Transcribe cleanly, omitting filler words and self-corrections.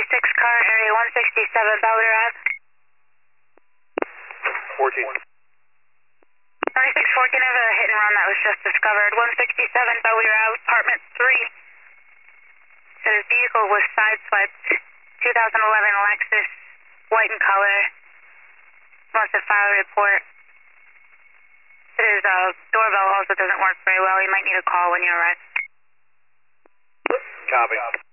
car, area 167 Belvedere Ave. 14. 2614, I have a hit and run that was just discovered. 167 Belvedere Ave, apartment 3. So his vehicle was sideswiped. 2011 Lexus, white in color. Wants to file a report. His doorbell also doesn't work very well. You might need a call when you arrive. Copy.